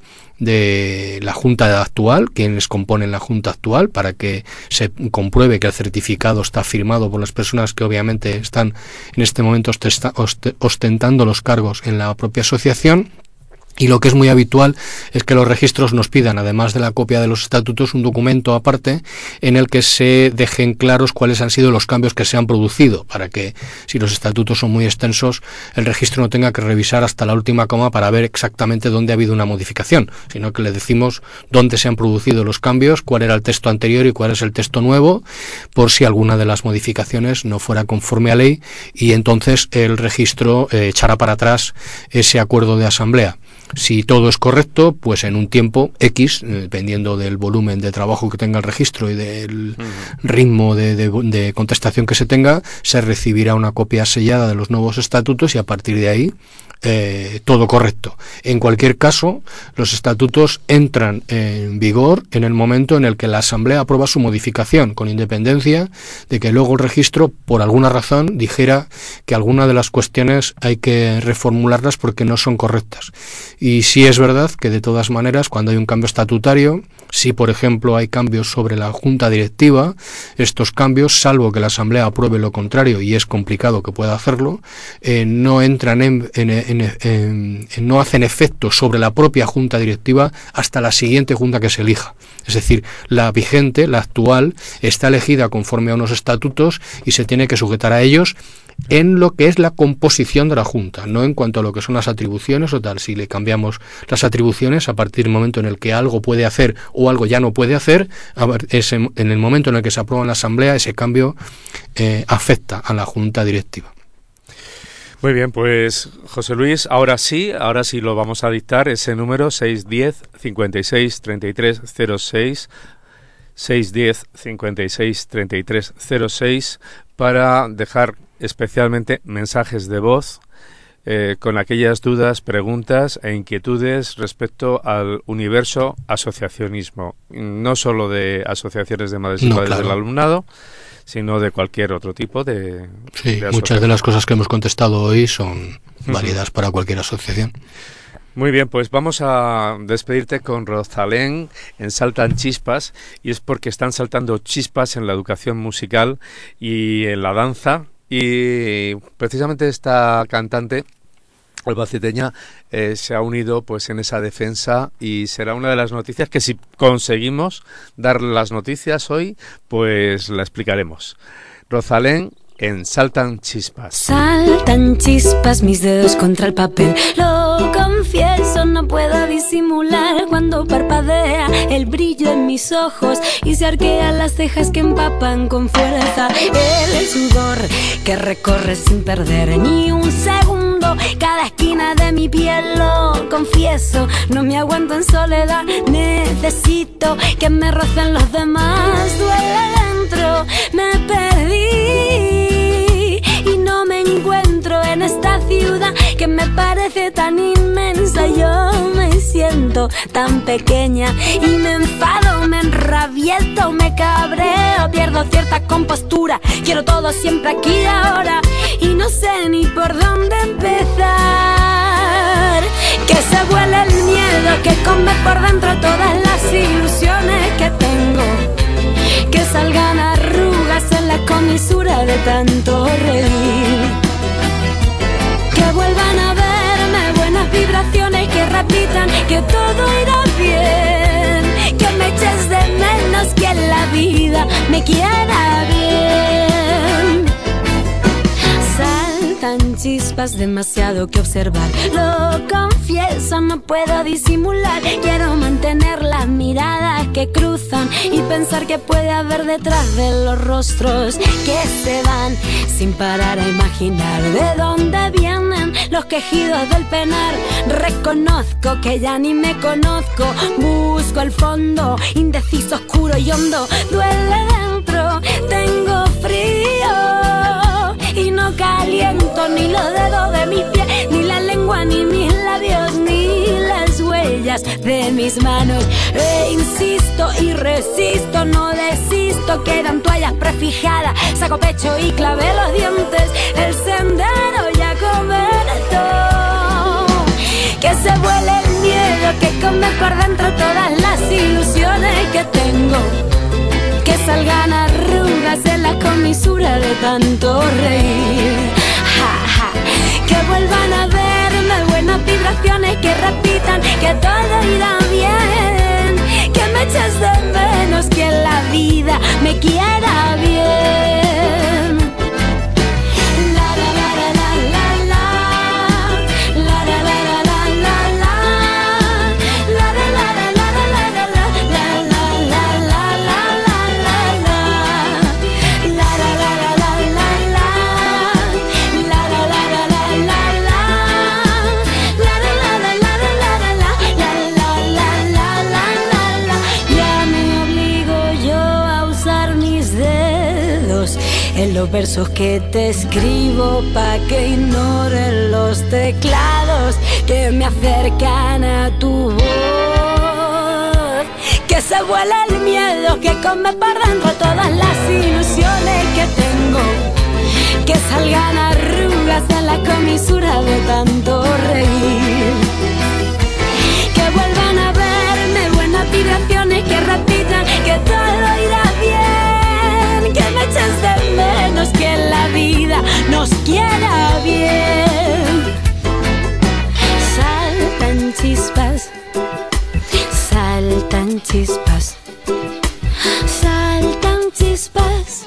de la Junta actual, quienes componen la Junta actual, para que se compruebe que el certificado está firmado por las personas que obviamente están en este momento ostentando los cargos en la propia asociación. Y lo que es muy habitual es que los registros nos pidan, además de la copia de los estatutos, un documento aparte en el que se dejen claros cuáles han sido los cambios que se han producido, para que, si los estatutos son muy extensos, el registro no tenga que revisar hasta la última coma para ver exactamente dónde ha habido una modificación, sino que le decimos dónde se han producido los cambios, cuál era el texto anterior y cuál es el texto nuevo, por si alguna de las modificaciones no fuera conforme a ley, y entonces el registro eh, echará para atrás ese acuerdo de asamblea. Si todo es correcto, pues en un tiempo X, dependiendo del volumen de trabajo que tenga el registro y del uh-huh. ritmo de, de, de contestación que se tenga, se recibirá una copia sellada de los nuevos estatutos y a partir de ahí eh, todo correcto. En cualquier caso, los estatutos entran en vigor en el momento en el que la Asamblea aprueba su modificación, con independencia de que luego el registro, por alguna razón, dijera que alguna de las cuestiones hay que reformularlas porque no son correctas. Y sí es verdad que de todas maneras, cuando hay un cambio estatutario, si por ejemplo hay cambios sobre la junta directiva, estos cambios, salvo que la Asamblea apruebe lo contrario, y es complicado que pueda hacerlo, eh, no entran en, en, en, en, en no hacen efecto sobre la propia junta directiva hasta la siguiente junta que se elija. Es decir, la vigente, la actual, está elegida conforme a unos estatutos y se tiene que sujetar a ellos en lo que es la composición de la Junta, no en cuanto a lo que son las atribuciones o tal. Si le cambiamos las atribuciones a partir del momento en el que algo puede hacer o algo ya no puede hacer, es en el momento en el que se aprueba en la Asamblea, ese cambio eh, afecta a la Junta directiva. Muy bien, pues José Luis, ahora sí, ahora sí lo vamos a dictar, ese número seis uno cero, cincuenta y seis, treinta y tres cero seis, seis uno cero, cincuenta y seis, treinta y tres cero seis, para dejar especialmente mensajes de voz eh, con aquellas dudas, preguntas e inquietudes respecto al universo asociacionismo, no solo de asociaciones de madres y no, padres claro. del alumnado, sino de cualquier otro tipo de, sí, de muchas de las cosas que hemos contestado hoy son válidas para cualquier asociación. Muy bien, pues vamos a despedirte con Rosalén en Saltan Chispas, y es porque están saltando chispas en la educación musical y en la danza, y precisamente esta cantante albaciteña eh, se ha unido pues en esa defensa, y será una de las noticias que, si conseguimos dar las noticias hoy, pues la explicaremos. Rosalén en Saltan Chispas. Saltan chispas mis dedos contra el papel, lo confieso, no puedo disimular cuando parpadea el brillo en mis ojos y se arquean las cejas que empapan con fuerza el sudor que recorre sin perder ni un segundo cada esquina de mi piel. Lo confieso, no me aguanto en soledad, necesito que me rocen los demás. Duele dentro, me perdí y no me encuentro en esta ciudad que me parece tan inmensa. Yo me siento tan pequeña y me enfado, me enrabieto, me cabreo, pierdo cierta compostura, quiero todo siempre aquí y ahora y no sé ni por dónde empezar. Que se vuele el miedo, que come por dentro todas las ilusiones que tengo, que salgan arrugas en la comisura de tanto reír, que vuelvan a verme buenas vibraciones, que repitan que todo irá bien, que me eches de menos, que en la vida me quiera bien. Saltan chispas, demasiado que observar, lo confieso, no puedo disimular, quiero mantener las miradas que cruzan y pensar que puede haber detrás de los rostros que se van, sin parar a imaginar de dónde vienen los quejidos del penar. Reconozco que ya ni me conozco, busco el fondo, indeciso, oscuro y hondo. Duele dentro, tengo frío y no caliento ni los dedos de mis pies, ni la lengua, ni mis labios, ni las de mis manos. E insisto y resisto, no desisto, quedan toallas prefijadas, saco pecho y clavé los dientes, el sendero ya comenzó. Que se vuele el miedo que come por dentro todas las ilusiones que tengo, que salgan arrugas en la comisura de tanto reír, ja, ja. Que vuelvan a verme buenas vibraciones, que repitan que todo irá bien, que me eches de menos, que en la vida me quiera bien. La la la la la la la, la la la la la la la, la la la la la la la la, la la la la la la la, la la la la la la la, la la la la la la la, la la la la la la la la. Ya me obligo yo a usar mis dedos en los versos que te escribo, pa' que ignoren los teclados que me acercan a tu voz. Que se vuele el miedo que come por dentro todas las ilusiones que tengo, que salgan arrugas en la comisura de tanto reír, que vuelvan a verme buenas vibraciones, que repitan que todo irá bien, que me eches de menos, que en la vida nos quiera bien. Saltan chispas, saltan chispas, saltan chispas,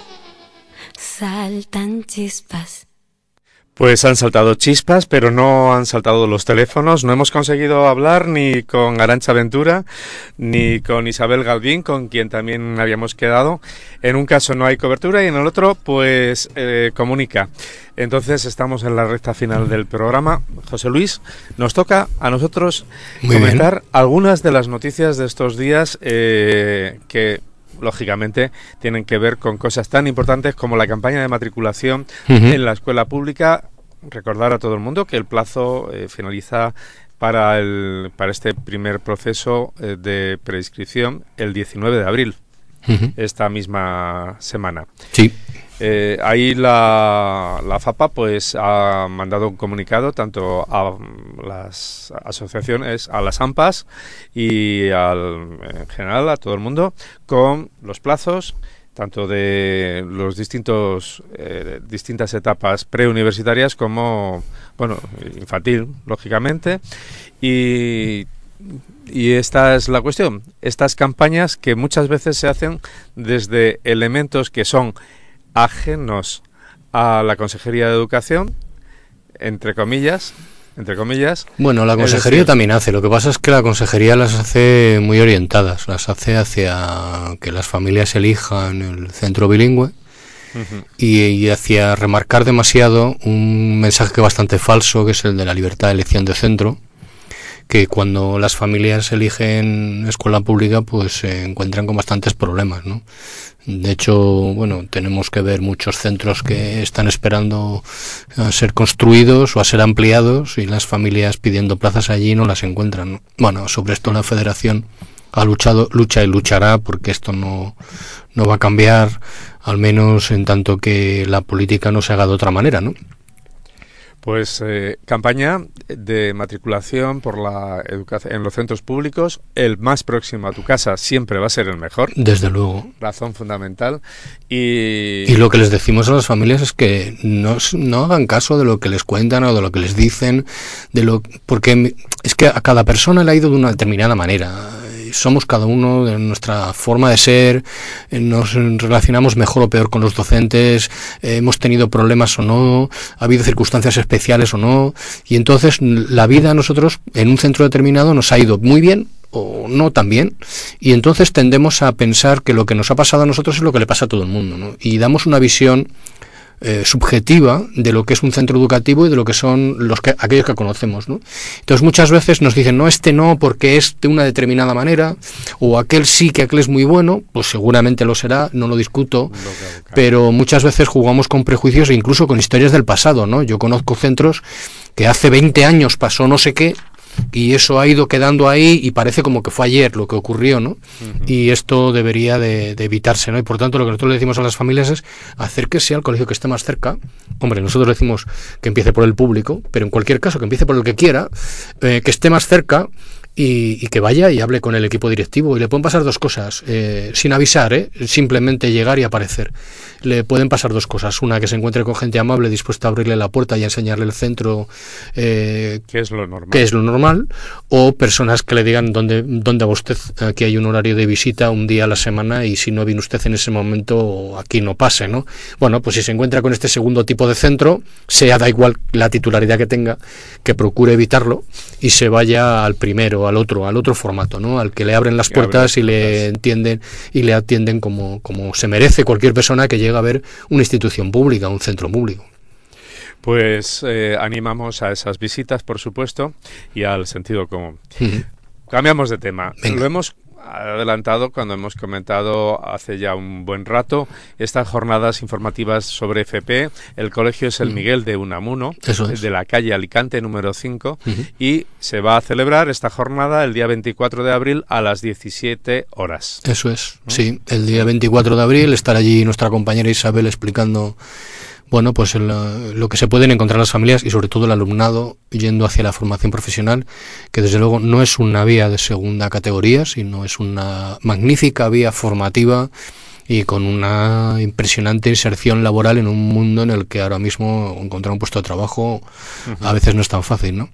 saltan chispas. Pues han saltado chispas, pero no han saltado los teléfonos. No hemos conseguido hablar ni con Arantxa Ventura ni con Isabel Galvín, con quien también habíamos quedado. En un caso no hay cobertura y en el otro pues eh, comunica. Entonces estamos en la recta final del programa. José Luis, nos toca a nosotros Muy comentar bien. algunas de las noticias de estos días eh, que lógicamente tienen que ver con cosas tan importantes como la campaña de matriculación uh-huh. en la escuela pública. Recordar a todo el mundo que el plazo eh, finaliza para el para este primer proceso eh, de preinscripción el diecinueve de abril, uh-huh. esta misma semana. Sí. Eh, ahí la, la FAPA pues ha mandado un comunicado tanto a las asociaciones, a las AMPAs y al, en general a todo el mundo con los plazos tanto de los distintos eh, distintas etapas preuniversitarias como bueno infantil lógicamente y Y esta es la cuestión, estas campañas que muchas veces se hacen desde elementos que son ajenos a la Consejería de Educación, entre comillas, entre comillas. Bueno, la Consejería decir, también hace, lo que pasa es que la Consejería las hace muy orientadas, las hace hacia que las familias elijan el centro bilingüe uh-huh. y, y hacia remarcar demasiado un mensaje que es bastante falso, que es el de la libertad de elección de centro, que cuando las familias eligen escuela pública pues se encuentran con bastantes problemas, ¿no? De hecho, bueno, tenemos que ver muchos centros que están esperando a ser construidos o a ser ampliados y las familias pidiendo plazas allí no las encuentran, ¿no? Bueno, sobre esto la Federación ha luchado, lucha y luchará porque esto no, no va a cambiar, al menos en tanto que la política no se haga de otra manera, ¿no? Pues eh, campaña de matriculación por la educación en los centros públicos, el más próximo a tu casa siempre va a ser el mejor. Desde luego. Razón fundamental. Y, y lo que les decimos a las familias es que no, no hagan caso de lo que les cuentan o de lo que les dicen, de lo porque es que a cada persona le ha ido de una determinada manera. Somos cada uno de nuestra forma de ser, nos relacionamos mejor o peor con los docentes, eh, hemos tenido problemas o no, ha habido circunstancias especiales o no, y entonces la vida a nosotros en un centro determinado nos ha ido muy bien o no tan bien, y entonces tendemos a pensar que lo que nos ha pasado a nosotros es lo que le pasa a todo el mundo, ¿no? Y damos una visión Eh, subjetiva de lo que es un centro educativo y de lo que son los que aquellos que conocemos, ¿no? Entonces muchas veces nos dicen no, este no porque es de una determinada manera, o aquel sí que aquel es muy bueno, pues seguramente lo será, no lo discuto, pero muchas veces jugamos con prejuicios e incluso con historias del pasado, ¿no? Yo conozco centros que hace veinte años pasó no sé qué y eso ha ido quedando ahí y parece como que fue ayer lo que ocurrió, ¿no? Uh-huh. Y esto debería de, de evitarse, ¿no? Y por tanto lo que nosotros le decimos a las familias es acérquese al colegio que esté más cerca. Hombre, nosotros decimos que empiece por el público, pero en cualquier caso que empiece por el que quiera, eh, que esté más cerca. Y, y que vaya y hable con el equipo directivo. Y le pueden pasar dos cosas, eh, sin avisar, ¿eh? Simplemente llegar y aparecer. Le pueden pasar dos cosas. Una, que se encuentre con gente amable, dispuesta a abrirle la puerta y a enseñarle el centro, eh, que es lo normal. Que es lo normal. O personas que le digan dónde, dónde va usted. Aquí hay un horario de visita un día a la semana y si no viene usted en ese momento, aquí no pase, ¿no? Bueno, pues si se encuentra con este segundo tipo de centro, sea da igual la titularidad que tenga, que procure evitarlo y se vaya al primero, al otro, al otro formato, ¿no? Al que le abren las puertas y le entienden y le atienden como, como se merece cualquier persona que llega a ver una institución pública, un centro público. Pues eh, animamos a esas visitas, por supuesto, y al sentido común. Uh-huh. Cambiamos de tema. Venga. Lo hemos adelantado cuando hemos comentado hace ya un buen rato estas jornadas informativas sobre F P. El colegio es el Miguel de Unamuno, Eso es. de la calle Alicante número cinco, uh-huh. y se va a celebrar esta jornada el día veinticuatro de abril a las diecisiete horas. Eso es, ¿no? Sí, el día veinticuatro de abril estará allí nuestra compañera Isabel explicando bueno, pues el, lo que se pueden encontrar las familias y sobre todo el alumnado yendo hacia la formación profesional, que desde luego no es una vía de segunda categoría, sino es una magnífica vía formativa y con una impresionante inserción laboral en un mundo en el que ahora mismo encontrar un puesto de trabajo uh-huh. a veces no es tan fácil, ¿no?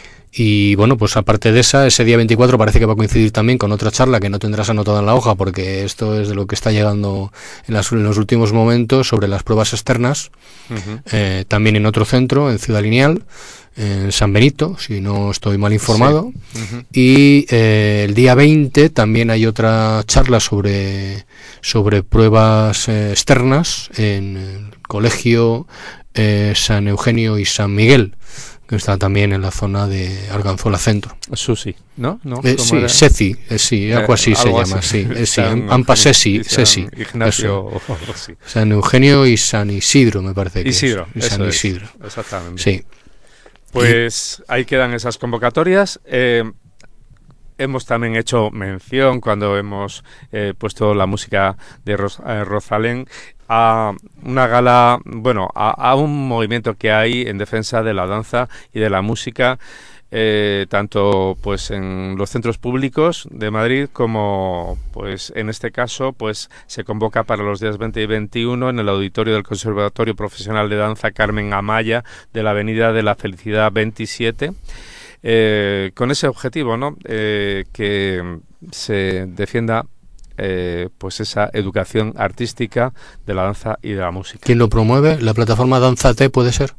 Y bueno, pues aparte de esa, ese día veinticuatro parece que va a coincidir también con otra charla que no tendrás anotada en la hoja, porque esto es de lo que está llegando en, las, en los últimos momentos sobre las pruebas externas, uh-huh. eh, también en otro centro, en Ciudad Lineal, en San Benito, si no estoy mal informado. Sí. Uh-huh. Y eh, el día veinte también hay otra charla sobre, sobre pruebas eh, externas en el colegio eh, San Eugenio y San Miguel, que está también en la zona de Arganzuela Centro. Susi, ¿no? ¿No? Eh, sí, era? Seci, eh, sí, algo así eh, se algo llama, así. sí, eh, sí, Ampa Seci, Seci. Ignacio, sí. San Eugenio y San Isidro, me parece que Isidro, es. San es, Isidro. Exactamente. Sí. Pues y, ahí quedan esas convocatorias. Eh, hemos también hecho mención cuando hemos eh, puesto la música de Ros- eh, Rosalén a una gala, bueno, a, a un movimiento que hay en defensa de la danza y de la música, eh, tanto pues en los centros públicos de Madrid como pues en este caso pues se convoca para los días veinte y veintiuno en el auditorio del Conservatorio Profesional de Danza Carmen Amaya de la Avenida de la Felicidad veintisiete. Eh, con ese objetivo, ¿no? Eh, que se defienda eh, pues esa educación artística de la danza y de la música. ¿Quién lo promueve? ¿La plataforma Danzate puede ser?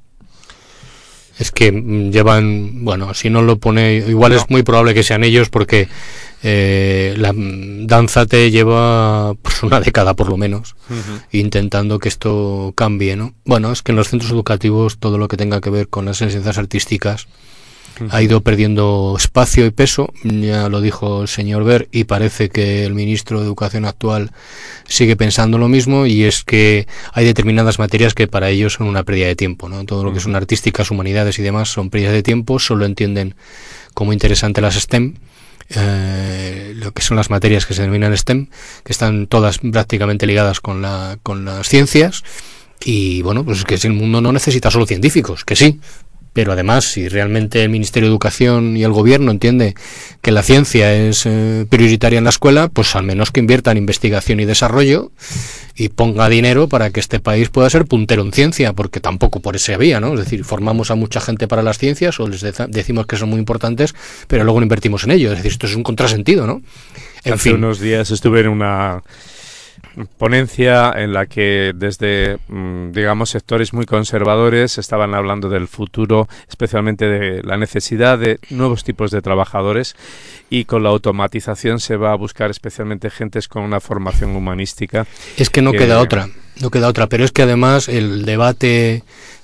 Es que llevan, bueno, si no lo pone, igual no. Es muy probable que sean ellos porque eh, la Danzate lleva pues una década por lo menos uh-huh. intentando que esto cambie, ¿no? Bueno, es que en los centros educativos todo lo que tenga que ver con las enseñanzas artísticas uh-huh. ha ido perdiendo espacio y peso, ya lo dijo el señor Ver, y parece que el ministro de Educación actual sigue pensando lo mismo, y es que hay determinadas materias que para ellos son una pérdida de tiempo, ¿no? Todo lo que son artísticas, humanidades y demás son pérdidas de tiempo, solo entienden como interesante las STEM, eh, lo que son las materias que se denominan STEM, que están todas prácticamente ligadas con la con las ciencias, y bueno, pues es que el mundo no necesita solo científicos, que sí, pero además, si realmente el Ministerio de Educación y el Gobierno entiende que la ciencia es eh, prioritaria en la escuela, pues al menos que invierta en investigación y desarrollo y ponga dinero para que este país pueda ser puntero en ciencia, porque tampoco por esa vía, ¿no? Es decir, formamos a mucha gente para las ciencias o les de- decimos que son muy importantes, pero luego no invertimos en ello. Es decir, esto es un contrasentido, ¿no? En Hace fin. unos días estuve en una ponencia en la que desde, digamos, sectores muy conservadores estaban hablando del futuro, especialmente de la necesidad de nuevos tipos de trabajadores, y con la automatización se va a buscar especialmente gentes con una formación humanística. Es que no que... queda otra, no queda otra, pero es que además el debate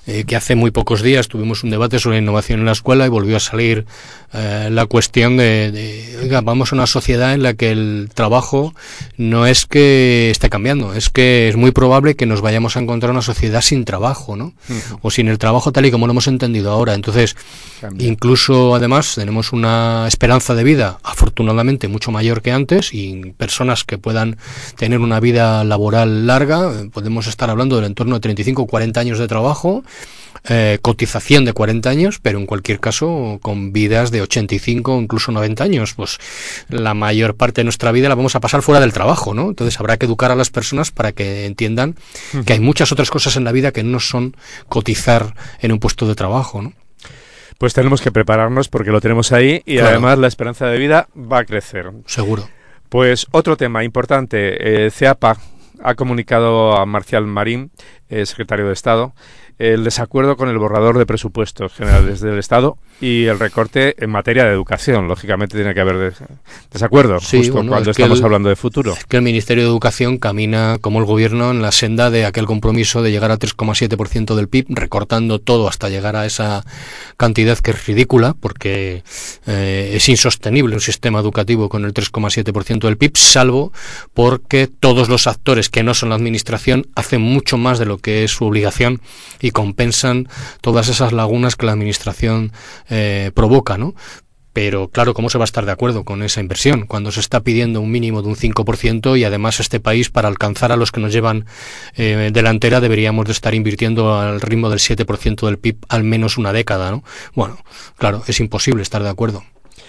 eh, que hace muy pocos días tuvimos un debate sobre innovación en la escuela y volvió a salir eh, la cuestión de, de, oiga, vamos a una sociedad en la que el trabajo no es que esté cambiando, es que es muy probable que nos vayamos a encontrar una sociedad sin trabajo, ¿no? Uh-huh. O sin el trabajo tal y como lo hemos entendido ahora. Entonces, Cambia. incluso además tenemos una esperanza de vida, afortunadamente, mucho mayor que antes, y personas que puedan tener una vida laboral larga, podemos estar hablando del entorno de treinta y cinco o cuarenta años de trabajo, eh, cotización de cuarenta años, pero en cualquier caso con vidas de ochenta y cinco o incluso noventa años. Pues la mayor parte de nuestra vida la vamos a pasar fuera del trabajo, ¿no? Entonces habrá que educar a las personas para que entiendan uh-huh. que hay muchas otras cosas en la vida que no son cotizar en un puesto de trabajo, ¿no? Pues tenemos que prepararnos porque lo tenemos ahí y claro. además la esperanza de vida va a crecer. Seguro. Pues otro tema importante, eh, CEAPA ha comunicado a Marcial Marín, eh, secretario de Estado, el desacuerdo con el borrador de presupuestos generales del Estado y el recorte en materia de educación. Lógicamente tiene que haber des desacuerdo, sí, justo bueno, cuando estamos el, hablando de futuro. Es que el Ministerio de Educación camina como el Gobierno en la senda de aquel compromiso de llegar al tres coma siete por ciento del P I B, recortando todo hasta llegar a esa cantidad que es ridícula, porque eh, es insostenible un sistema educativo con el tres coma siete por ciento del P I B, salvo porque todos los actores que no son la Administración hacen mucho más de lo que es su obligación y compensan todas esas lagunas que la Administración eh, provoca, ¿no? Pero claro, ¿cómo se va a estar de acuerdo con esa inversión cuando se está pidiendo un mínimo de un cinco por ciento y además este país, para alcanzar a los que nos llevan eh, delantera, deberíamos de estar invirtiendo al ritmo del siete por ciento del P I B al menos una década, ¿no? Bueno, claro, es imposible estar de acuerdo.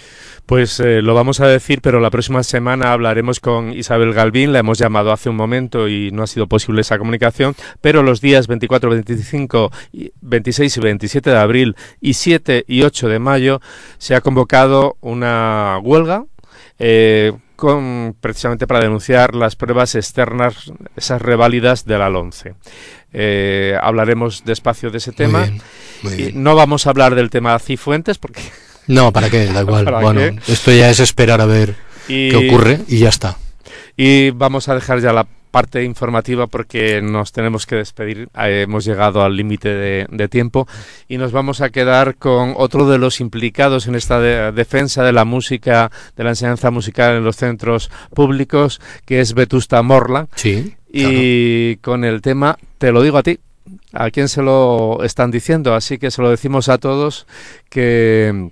Pues eh, lo vamos a decir, pero la próxima semana hablaremos con Isabel Galvín, la hemos llamado hace un momento y no ha sido posible esa comunicación, pero los días veinticuatro, veinticinco, veintiséis y veintisiete de abril y siete y ocho de mayo se ha convocado una huelga eh, con, precisamente para denunciar las pruebas externas, esas reválidas de la LOMCE. Eh, hablaremos despacio de ese tema. Muy bien, muy bien. Y no vamos a hablar del tema Cifuentes porque... No, ¿para qué? Da igual. Bueno, qué? Esto ya es esperar a ver y, qué ocurre y ya está. Y vamos a dejar ya la parte informativa porque nos tenemos que despedir. Eh, hemos llegado al límite de, de tiempo y nos vamos a quedar con otro de los implicados en esta de, defensa de la música, de la enseñanza musical en los centros públicos, que es Vetusta Morla. Sí, y claro. Con el tema Te lo digo a ti. ¿A quién se lo están diciendo? Así que se lo decimos a todos que...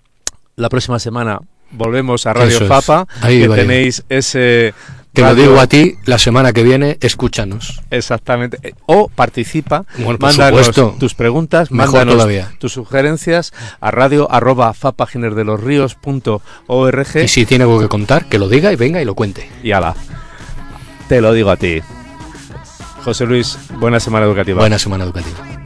La próxima semana volvemos a Radio Fapa, que vaya. Tenéis ese... Te radio... lo digo a ti, la semana que viene, escúchanos. Exactamente. O participa, bueno, mándanos supuesto. tus preguntas, Mejor mándanos todavía. tus sugerencias a radio arroba fapaginerdelosríos punto org. Y si tiene algo que contar, que lo diga y venga y lo cuente. Y ala, te lo digo a ti. José Luis, buena semana educativa. Buena semana educativa.